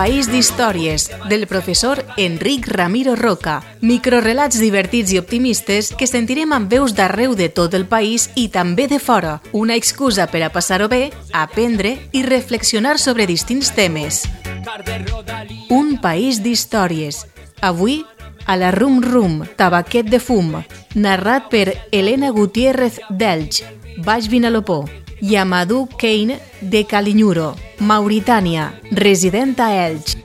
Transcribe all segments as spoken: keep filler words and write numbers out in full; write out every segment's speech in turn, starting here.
país d'històries, del professor Enric Ramiro Roca. Microrelats divertits i optimistes que sentirem amb veus d'arreu de tot el país i també de fora. Una excusa per a passar-ho bé, aprendre i reflexionar sobre distints temes. Un país d'històries. Avui, a la Rum Rum, Tabaquet de Fum, narrat per Elena Gutiérrez d'Elx, Baix Vinalopó, i Amadou Kane de Calinyuro, Mauritània, resident a Elx.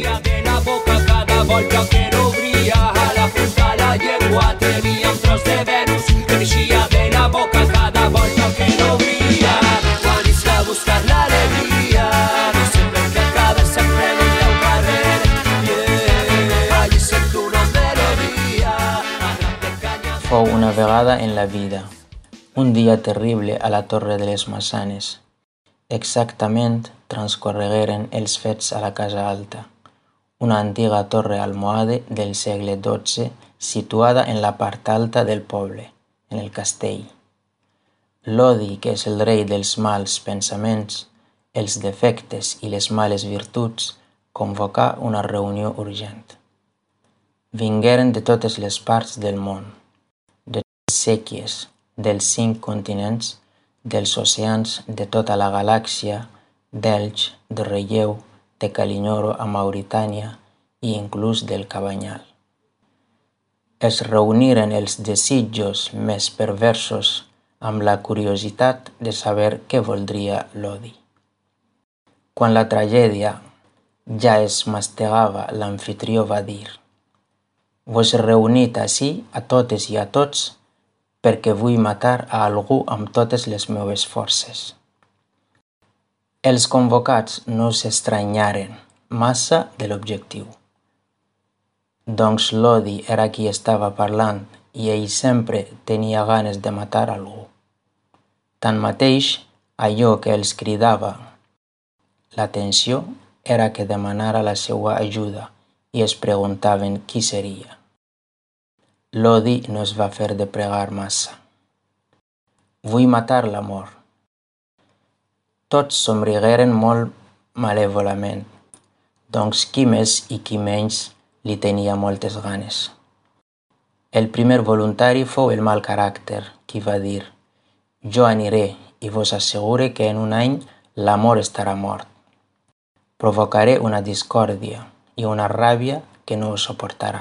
Fou una vegada en la vida, un dia terrible a la Torre de les Maçanes. Exactament transcorregueren els fets a la Casa Alta, una antiga torre almohade del segle dotze situada en la part alta del poble, en el castell. L'odi, que és el rei dels mals pensaments, els defectes i les males virtuts, convocà una reunió urgent. Vingueren de totes les parts del món, de les sèquies, dels cinc continents, dels oceans, de tota la galàxia, d'Elx, de Relleu, de Calinyuro a Mauritània i inclús del Cabanyal. Es reuniren els desitjos més perversos amb la curiositat de saber què voldria l'odi. Quan la tragèdia ja es mastegava, l'amfitrió va dir: «Vos reunit ací, a totes i a tots, perquè vull matar a algú amb totes les meves forces». Els convocats no s'estranyaren massa de l'objectiu. Doncs l'odi era qui estava parlant i ell sempre tenia ganes de matar algú. Tanmateix, allò que els cridava l'atenció era que demanara la seva ajuda i es preguntaven qui seria. L'odi no es va fer de pregar massa. «Vull matar l'amor». Tots somrigueren molt malèvolament, doncs qui més i qui menys li tenia moltes ganes. El primer voluntari fou el mal caràcter, qui va dir: «Jo aniré i vos assegure que en un any l'amor estarà mort. Provocaré una discòrdia i una ràbia que no ho suportarà».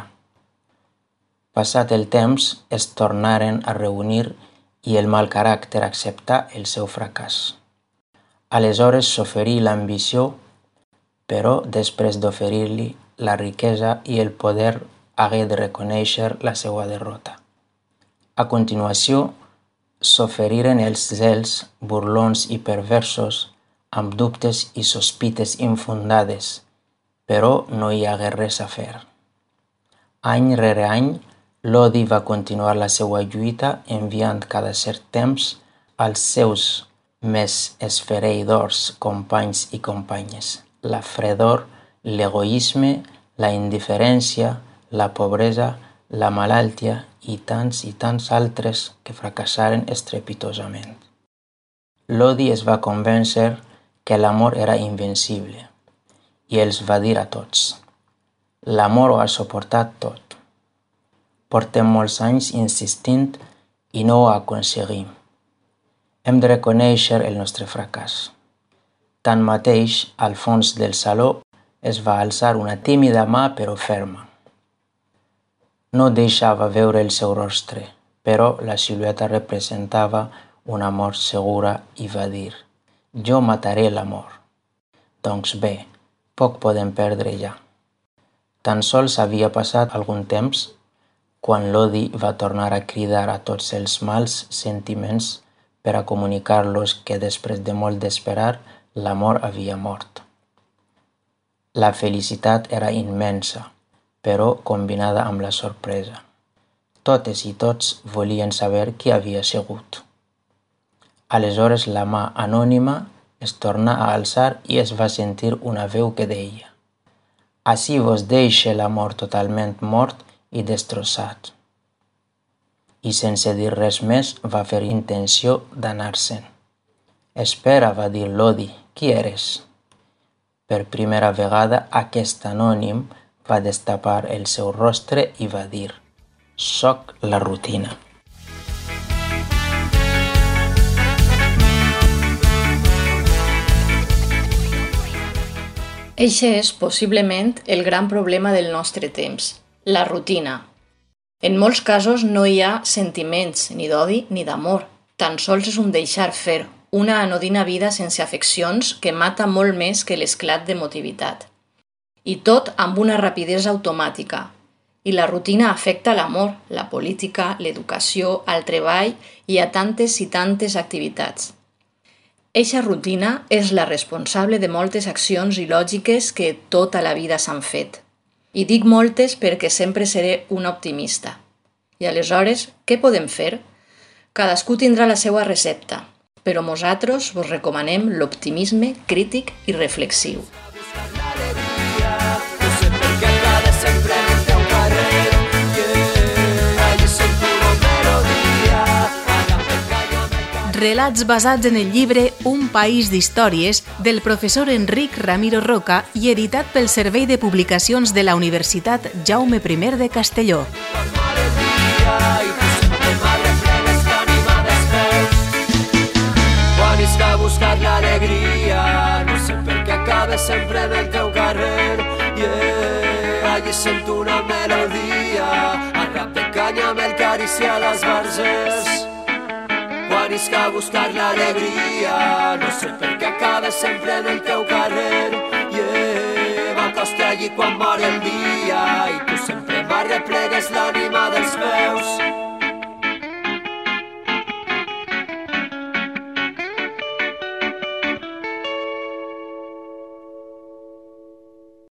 Passat el temps, es tornaren a reunir i el mal caràcter acceptà el seu fracàs. Aleshores s'oferí l'ambició, però després d'oferir-li la riquesa i el poder hagué de reconèixer la seva derrota. A continuació, s'oferiren els zels burlons i perversos amb dubtes i sospites infundades, però no hi hagué res a fer. Any rere any, l'odi va continuar la seva lluita enviant cada cert temps als seus més esfereïdors companys i companyes la fredor, l'egoisme, la indiferència, la pobresa, la malaltia i tants i tants altres que fracassaren estrepitosament. L'odi es va convèncer que l'amor era invencible i els va dir a tots: «L'amor ho ha suportat tot. Portem molts anys insistint i no ho aconseguim. Hem de reconèixer el nostre fracàs». Tanmateix, al fons del saló es va alçar una tímida mà però ferma. No deixava veure el seu rostre, però la silueta representava una mort segura i va dir: «Jo mataré l'amor». Doncs bé, poc podem perdre ja. Tan sols havia passat algun temps quan l'odi va tornar a cridar a tots els mals sentiments per a comunicar-los que després de molt d'esperar, l'amor havia mort. La felicitat era immensa, però combinada amb la sorpresa. Totes i tots volien saber qui havia sigut. Aleshores la mà anònima es tornà a alçar i es va sentir una veu que deia: «Ací vos deixe l'amor totalment mort i destrossat». I sense dir res més va fer intenció d'anar-se'n. «Espera», va dir l'odi, «qui eres?» Per primera vegada aquest anònim va destapar el seu rostre i va dir: «Soc la rutina». Eixe és, possiblement, el gran problema del nostre temps, la rutina. En molts casos no hi ha sentiments, ni d'odi ni d'amor. Tan sols és un deixar fer, una anodina vida sense afeccions que mata molt més que l'esclat d'emotivitat. I tot amb una rapidesa automàtica. I la rutina afecta l'amor, la política, l'educació, el treball i a tantes i tantes activitats. Eixa rutina és la responsable de moltes accions il·lògiques que tota la vida s'han fet. I dic moltes perquè sempre seré un optimista. I aleshores, què podem fer? Cadascú tindrà la seva recepta, però nosaltres vos recomanem l'optimisme crític i reflexiu. Relats basats en el llibre Un país d'històries del professor Enric Ramiro Roca i editat pel Servei de Publicacions de la Universitat Jaume primer de Castelló. Quan és que buscar l'alegria, no sé per què acabes sempre en el teu carrer. Yeah, allí sento una melodia, el rap de canya me'l caricia les verges. Quan és que buscar l'alegria, no sé per què acabes sempre en el teu carrer. Yeah, m'acosta allí quan mor el dia i tu sempre m'arreplegues l'ànima dels meus.